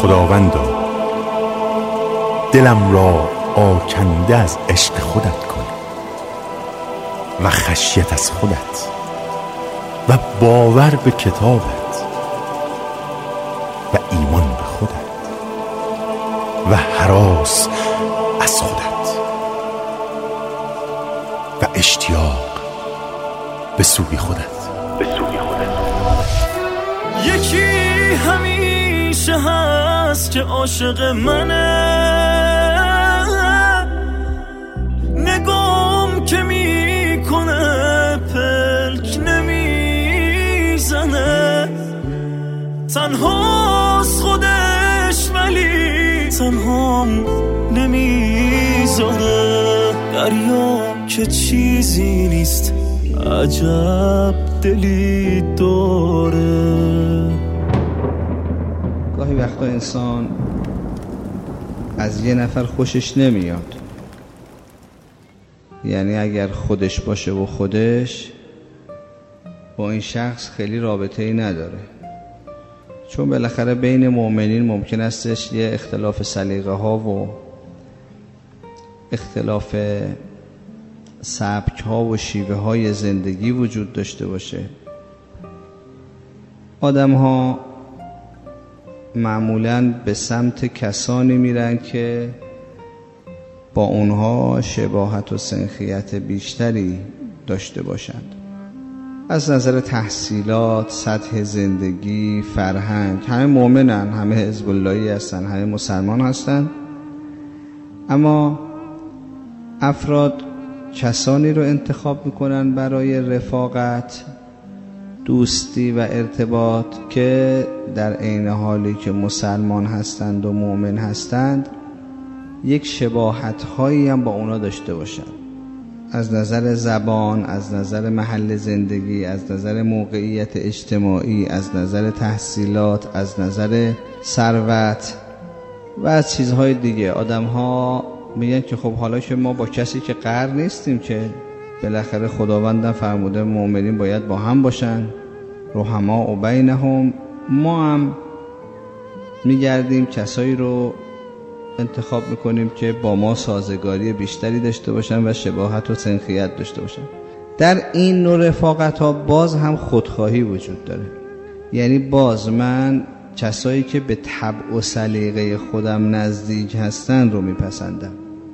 خداوندا دلم را آکنده از عشق خودت کن و خشیت از خودت و باور به کتابت و ایمان به خودت و هراس از خودت و اشتیاق به سوی خودت. یکی همیشه هست که عاشق منه، نگام که میکنه پلک نمیزنه، تنهاست خودش ولی تنهام نمیذاره، دریا که چیزی نیست عجب دلی داره. گاهی وقتا انسان از یه نفر خوشش نمیاد، یعنی اگر خودش باشه و خودش با این شخص خیلی رابطه‌ای نداره، چون بالاخره بین مؤمنین ممکن استش یه اختلاف سلیقه ها و اختلاف سبک ها و شیوه های زندگی وجود داشته باشه. آدم ها معمولاً به سمت کسانی میرن که با اونها شباهت و سنخیت بیشتری داشته باشند، از نظر تحصیلات، سطح زندگی، فرهنگ. همه مؤمنن، همه حزب اللهی هستن، همه مسلمان هستن، اما افراد کسانی رو انتخاب میکنن برای رفاقت، دوستی و ارتباط که در عین حالی که مسلمان هستند و مؤمن هستند یک شباهت هایی هم با اونا داشته باشند، از نظر زبان، از نظر محل زندگی، از نظر موقعیت اجتماعی، از نظر تحصیلات، از نظر ثروت و از چیزهای دیگه. آدم ها میگن که خب حالا که ما با کسی که قرار نیستیم، که بالاخره خداوندم فرموده مؤمنین باید با هم باشن، رحما و بینهم، ما هم میگردیم کسایی رو انتخاب میکنیم که با ما سازگاری بیشتری داشته باشن و شباهت و سنخیت داشته باشن. در این نوع رفاقت ها باز هم خودخواهی وجود داره، یعنی باز من کسایی که به طبع و سلیقه خودم نزدیک هستن رو میپسندم.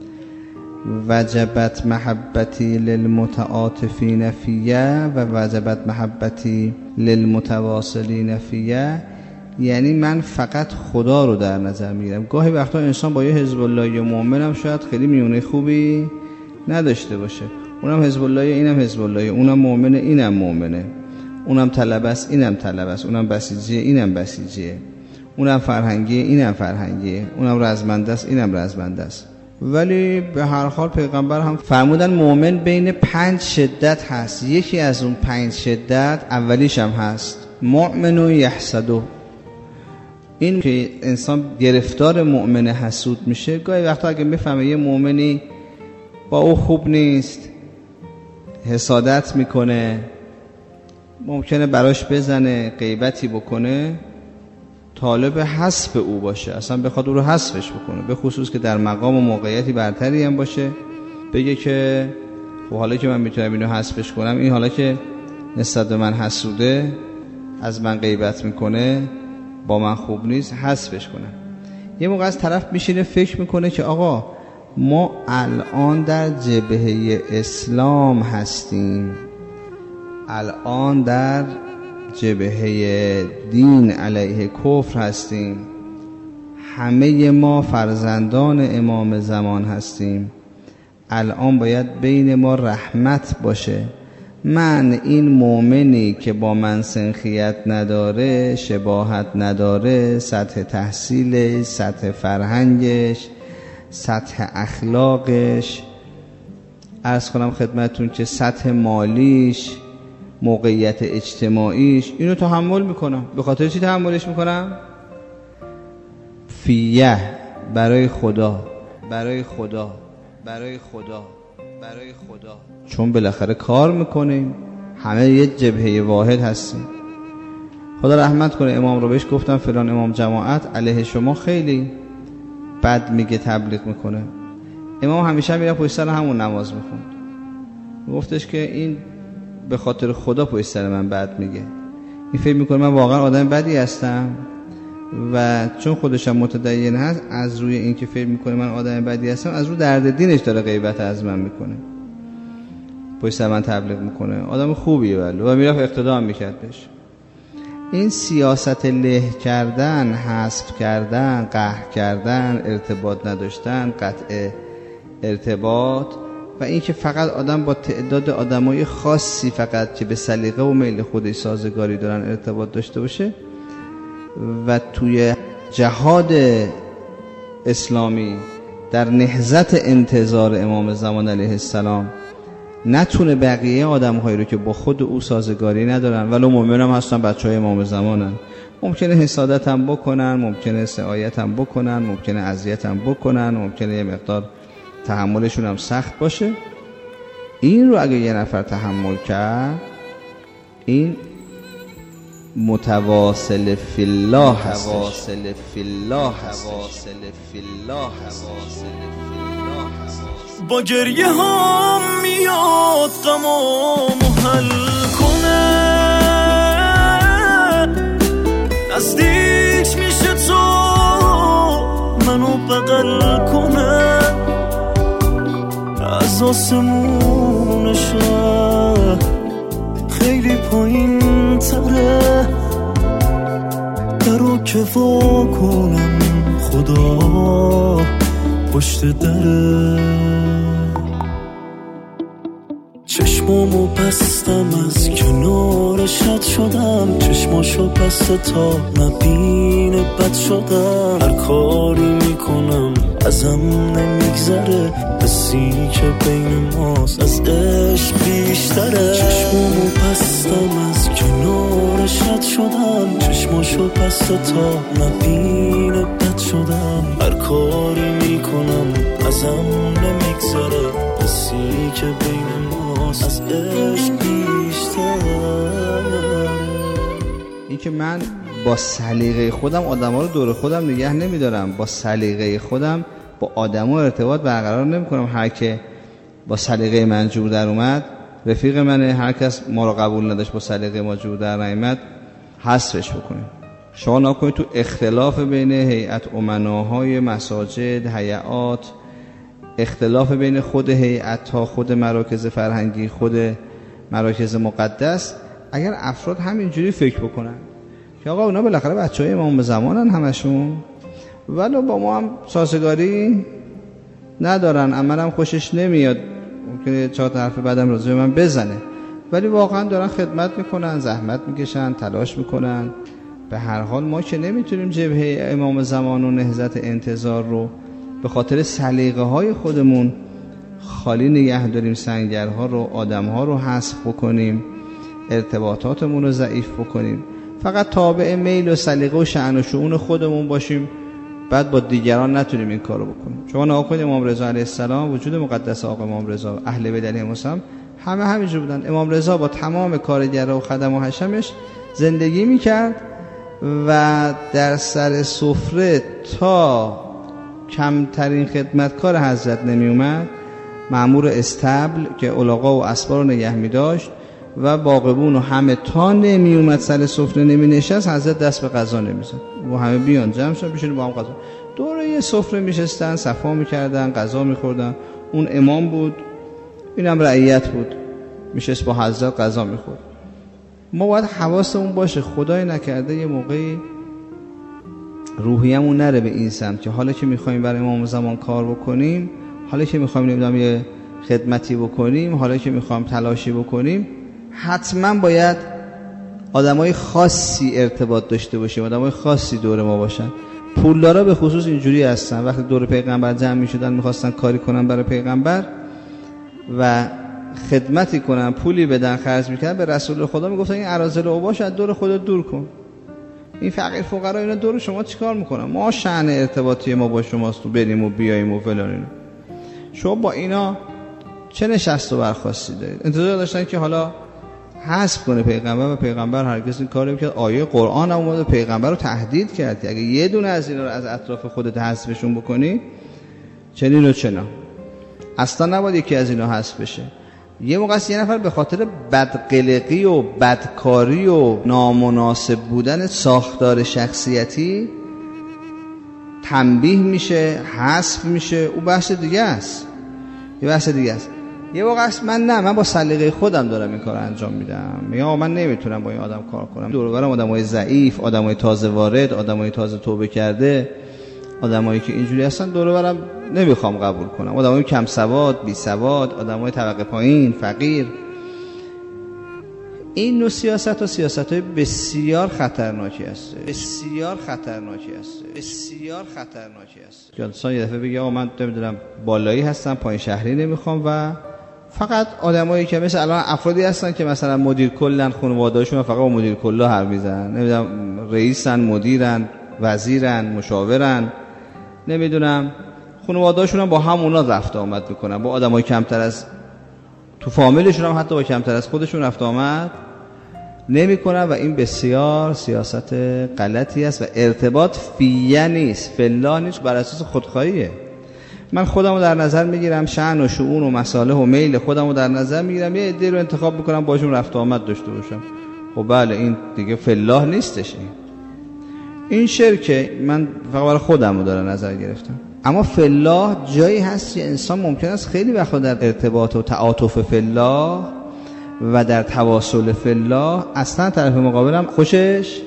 وجبت محبتی للمتعاطفین فیه و وجبت محبتی للمتواصلین فیه، یعنی من فقط خدا رو در نظر میگیرم. گاهی وقتا انسان با یه حزب اللهی و مؤمن هم شاید خیلی میونه خوبی نداشته باشه، اونم حزب اللهی اینم حزب اللهی، اونم مؤمنه اینم مؤمنه، اونم طلبه است اینم طلبه است، اونم بسیجیه اینم بسیجیه، اونم فرهنگیه اینم فرهنگیه، اونم رزمنده است اینم رزمنده است. ولی به هر حال پیغمبر هم فرمودن مؤمن بین 5 شدت هست. یکی از اون 5 شدت اولیش هم هست مؤمن و یحسدو. این که انسان گرفتار مؤمن حسود میشه، گاهی وقتا اگه بفهمه یه مؤمنی با او خوب نیست، حسادت میکنه، ممکنه براش بزنه، غیبتی بکنه، طالب حذف او باشه، اصلا بخواد او رو حذفش بکنه، به خصوص که در مقام و موقعیتی برتری هم باشه، بگه که خب حالا که من میتونم اینو حذفش کنم، این حالا که نسبت به من حسوده، از من غیبت میکنه، با من خوب نیست، حذفش کنم. یه موقع از طرف میشینه فکر میکنه که آقا ما الان در جبهه اسلام هستیم، الان در جبهه دین علیه کفر هستیم، همه ما فرزندان امام زمان هستیم، الان باید بین ما رحمت باشه. من این مؤمنی که با من سنخیت نداره، شباهت نداره، سطح تحصیلش، سطح فرهنگش، سطح اخلاقش، عرض کنم خدمتون که سطح مالیش، موقعیت اجتماعیش، اینو تحمل میکنم. به خاطر چی تحملش میکنم؟ فیه، برای خدا، برای خدا، برای خدا، برای خدا، چون بالاخره کار میکنیم، همه یه جبهه واحد هستیم. خدا رحمت کنه امام رو، بهش گفتم فلان امام جماعت علیه شما خیلی بد میگه، تبلیغ میکنه. امام همیشه میره پشت سر همون نماز میخوند. گفتش که این به خاطر خدا پشت سر من بد میگه، این فکر میکنه من واقعا آدم بدی هستم و چون خودشم متدین هست، از روی این که فکر میکنه من آدم بدی هستم، از روی درد دینش داره غیبت از من میکنه، پشت سر من تبلیغ میکنه. آدم خوبیه ولی و میرفت اقتدا هم میکرد بهش. این سیاست له کردن، حذف کردن، قهر کردن، ارتباط نداشتن، قطع ارتباط و این که فقط آدم با تعداد آدمای خاصی فقط که به سلیقه و میل خودش سازگاری دارن ارتباط داشته باشه و توی جهاد اسلامی در نهضت انتظار امام زمان علیه السلام نتونه بقیه آدم‌هایی رو که با خود او سازگاری ندارن، ولو مؤمن هم هستن، بچه‌های امام زمانن، ممکنه حسادت هم بکنن، ممکنه سعایت هم بکنن، ممکنه اذیت هم بکنن، ممکنه یه مقدار تحملشون هم سخت باشه. این رو اگه یه نفر تحمل کرد، این متواصل فی الله هست. با گریه هم میاد غمامو حل کنه، نزدیک میشه تو منو بغل کنه، از آسمون شهر خیلی پایین تره، درو که وا کنم خدا پشت دره. چشمامو بستم از کنارش رد شدم، چشماشو بسته تا نبینه بد شدم، هر کاری میکنم ازم نمیگذره، حسی که بین ماست از عشق بیشتره. چشمامو بستم از کنارش رد شدم، چشماشو بسته تا نبینه بد شدم، هر کاری میکنم ازم نمیگذره، حسی که بین ماست از عشق بیشتره. این که من با سلیقه خودم آدما رو دور خودم نگه نمیدارم، با سلیقه خودم با آدما ارتباط برقرار نمیکنم. هر که با سلیقه من جور در اومد رفیق منه، هر کس ما رو قبول نداشت با سلیقه ما جور در نیامد حذفش بکنیم. شما نکنید تو اختلاف بین هیئت امناهای مساجد، هیئات، اختلاف بین خود هیئت‌ها، خود مراکز فرهنگی، خود مراکز مقدس، اگر افراد همینجوری فکر بکنن که آقا اونا بالاخره بچه‌های امام زمانن همشون، ولی با ما هم سازگاری ندارن، عملم خوشش نمیاد، ممکنه چهار حرف بعدم راجع به من بزنه، ولی واقعا دارن خدمت میکنن، زحمت میکشن، تلاش میکنن. به هر حال ما که نمیتونیم جبهه امام زمان و نهضت انتظار رو به خاطر سلیقه های خودمون خالی نگه داریم، سنگرها رو، آدمها رو حذف بکنیم، ارتباطاتمون رو ضعیف بکنیم، فقط تابع میل و سلیقه و شأن و شؤون خودمون باشیم، بعد با دیگران نتونیم این کارو بکنیم. شما نگاه کنید امام رضا علیه السلام، وجود مقدس آقا امام رضا، اهل بیت علیهم السلام همه همینجور بودن. امام رضا با تمام کارگرا و خدم و حشمش زندگی میکرد و در سر سفره تا کمترین خدمتکار حضرت نمی اومد، مأمور استبل که الاغا و اسبا رو نگه می داشت و باغبون و همه تا نمی اومد سر سفره نمی نشست، حضرت دست به غذا نمی زد و همه بیان جمع شدن بشینن با هم غذا. دوره یه سفره می شستن، صفا می کردن، غذا می خوردن. اون امام بود، اینم رعیت بود، میشست با حضرت غذا می خورد. ما باید حواسمون باشه خدای نکرده یه موقعی روحیه‌مون نره به این سمت که حالا که می‌خوایم برای امام زمان کار بکنیم، حالا که می‌خوایم نمیدونم یه خدمتی بکنیم، حالا که می‌خوایم تلاشی بکنیم، حتما باید آدمای خاصی ارتباط داشته باشیم، آدمای خاصی دور ما باشن. پولدارا به خصوص اینجوری هستن، وقتی دور پیغمبر جمع می‌شدن می‌خواستن کاری کنن برای پیغمبر و خدمتی کنن، پولی بدن، خرج میکنن، به رسول خدا میگفتن این اراذل و اوباش از دور خودت دور کن، این فقیر فقرا اینا دور شما چیکار میکنن؟ ما شأن ارتباطی ما با شماست، بریم و بیاییم و فلان اینا. شما با اینا چه نشست و برخاستی دارید؟ انتظار داشتن که حالا حذف کنه پیغمبر و پیغمبر هرگز این کارو نمی‌کرد. آیه قرآن هم اومد پیغمبر رو تهدید کرد اگه یه دونه از اینا رو از اطراف خودت حذفشون بکنی چنین و چنا. اصلا نباید یکی از اینا حذف بشه. یه موقع یه نفر به خاطر بدقلقی و بدکاری و نامناسب بودن ساختار شخصیتی تنبیه میشه، حذف میشه، او بحث دیگه است. یه بحث دیگه است. یه موقع است من با سلیقه خودم دارم این کارو انجام میدم. میگم من نمیتونم با این آدم کار کنم. دور و برم آدمای ضعیف، آدمای تازه وارد، آدمای تازه توبه کرده، آدمایی که اینجوری هستن دور و برم نمیخوام قبول کنم. آدمای کم سواد، بی سواد، آدمای طبقه پایین، فقیر. این نوع سیاست و سیاست‌های بسیار خطرناکی است. بسیار خطرناکی است. بسیار خطرناکی است. که انسان یه دفعه بگه آقا من نمیدونم بالایی هستم، پایین شهری نمیخوام و فقط آدمایی که مثل الان افرادی هستن که مثلا مدیر کلن، خانواده‌هاشون فقط با مدیر کلا حرف میزنن، نمیدونم رئیسن، مدیرن، وزیرن، مشاورن، نمیدونم خانواده‌هاشون هم با همونا رفت آمد میکنن، با آدمای کمتر از تو فامیلشون هم حتی با کمتر از خودشون رفت آمد نمیکنن و این بسیار سیاست غلطی است و ارتباط فیه نیست، فلا نیست، بر اساس خودخواهیه. من خودمو در نظر میگیرم، شأن و شؤون و مصالح و میل خودمو در نظر میگیرم، یه عده رو انتخاب میکنم باشون رفت آمد داشته باشم. خب بله این دیگه فلاح نیستش. این شرکه من فقط برای خودمو در نظر گرفتم. اما فلاح جایی هست که انسان ممکن است خیلی وقتا در ارتباط و تعاطف فلاح و در تواصل فلاح اصلا طرف مقابلم خوشش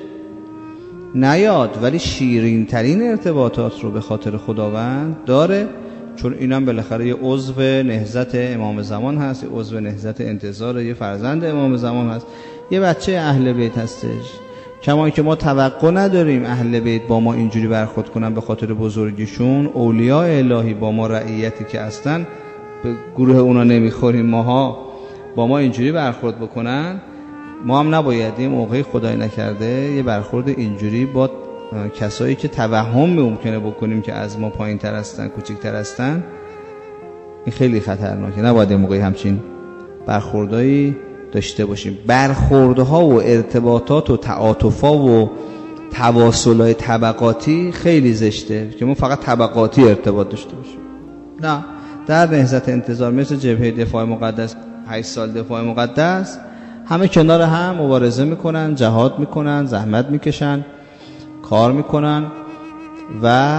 نیاد، ولی شیرین ترین ارتباطات رو به خاطر خداوند داره، چون اینم بالاخره یه عضو نهضت امام زمان هست، یه عضو نهضت انتظار یه فرزند امام زمان هست، یه بچه اهل بیت هستش. کما که ما توقع نداریم اهل بیت با ما اینجوری برخورد کنن به خاطر بزرگیشون، اولیاء الهی با ما رعیتی که هستن، به گروه اونا نمیخوریم، ماها با ما اینجوری برخورد بکنن، ما هم نباید این موقعی خدای نکرده یه برخورد اینجوری با کسایی که توهم ممکنه بکنیم که از ما پایین تر هستن، کوچکتر هستن. این خیلی خطرناکه. نباید این موقعی همچین برخوردایی داشته باشیم. برخوردها و ارتباطات و تعاطفا و تواصلهای طبقاتی خیلی زشته که ما فقط طبقاتی ارتباط داشته باشیم. نه، در نهضت انتظار مثل جبهه دفاع مقدس 8 سال دفاع مقدس همه کنار هم مبارزه میکنن، جهاد میکنن، زحمت میکشن، کار میکنن و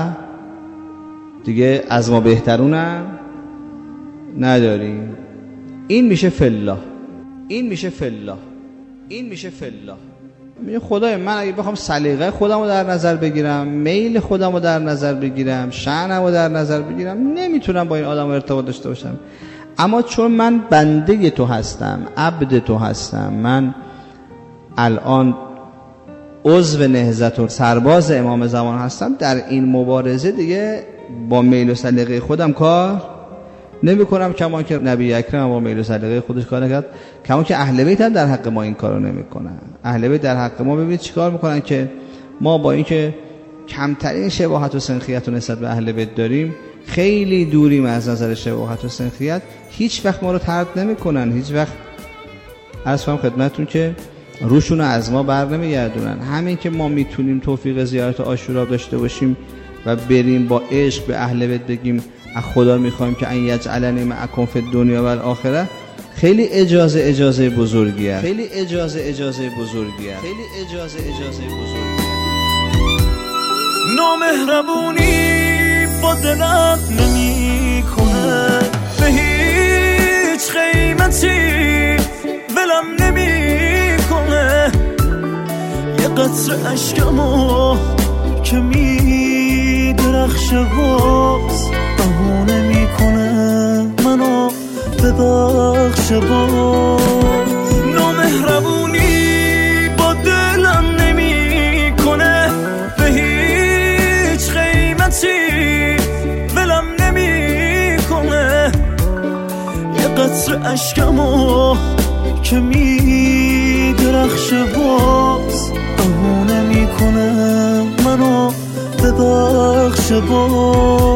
دیگه از ما بهترونم نداریم. این میشه فلاح. این میشه فلاح. این میشه فلاح. میگه خدای من اگه بخوام سلیقه خودم رو در نظر بگیرم، میل خودم رو در نظر بگیرم، شأنم رو در نظر بگیرم، نمیتونم با این آدم ارتباط داشته باشم. اما چون من بنده تو هستم، عبد تو هستم، من الان عضو نهضت و سرباز امام زمان هستم، در این مبارزه دیگه با میل و سلیقه خودم کار نمی کنم، کما که نبی اکرم با میل و سلیقه خودش کار نکرد، کما که اهل بیت هم در حق ما این کارو نمی کنن. اهل بیت در حق ما ببینید چیکار میکنن که ما با اینکه کمترین شباهت و سنخیت و نسبت به اهل بیت داریم، خیلی دوریم از نظر شباهت و سنخیت، هیچ وقت ما رو طرد نمیکنن، هیچ وقت عرض کنم خدمتتون که روشون رو از ما بر نمیگردونن. همین که ما میتونیم توفیق زیارت عاشورا داشته باشیم و بریم با عشق به اهل بیت بگیم از خدا میخوایم که ان یجعلنی معکم فی الدنیا و الاخره، خیلی اجازه بزرگیه، خیلی اجازه بزرگیه، خیلی اجازه بزرگیه. نامهربونی با دلم نمی کنه، به هیچ قیمتی ولم نمی کنه، یه قطره عشقمو که می درخشه باز بهونه می کنه، منو ببخشه باز. نامهربونی با دلم نمی کنه، به هیچ قیمتی ولم نمی کنه، یه قطره عشقمو که می درخشه باز بهونه می کنه، منو ببخشه باز.